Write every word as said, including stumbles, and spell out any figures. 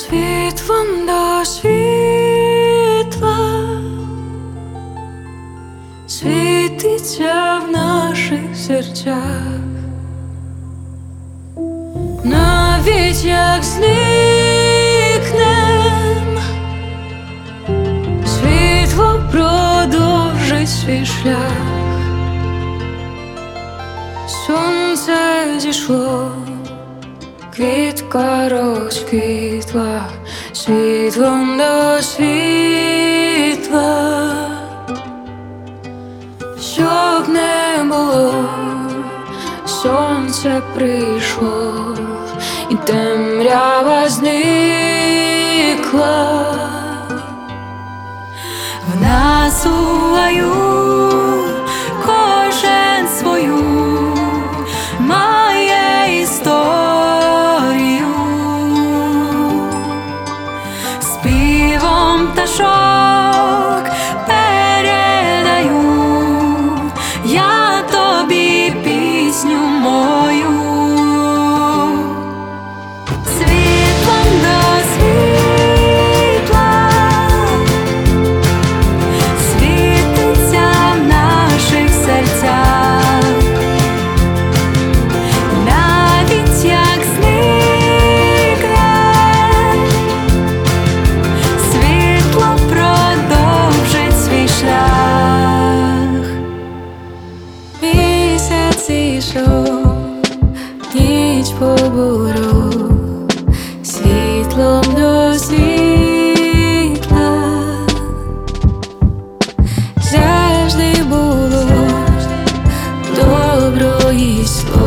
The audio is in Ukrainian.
світлом до світла світиться в наших серцях, навіть як зникнем, світло продовжить свій шлях. Сонце зійшло, квітка розквітла, світлом до світла, щоб не було, сонце прийшло, і темрява зникла. В нас у раю кожен свою має історію, співом пташок передаю я тобі пісню мою. Світлом до світла світиться в наших серцях, навіть як зникне, світло продовжить свій шлях. Місяць ішов, ніч поборов, світлом до світла завжди було добро і слово.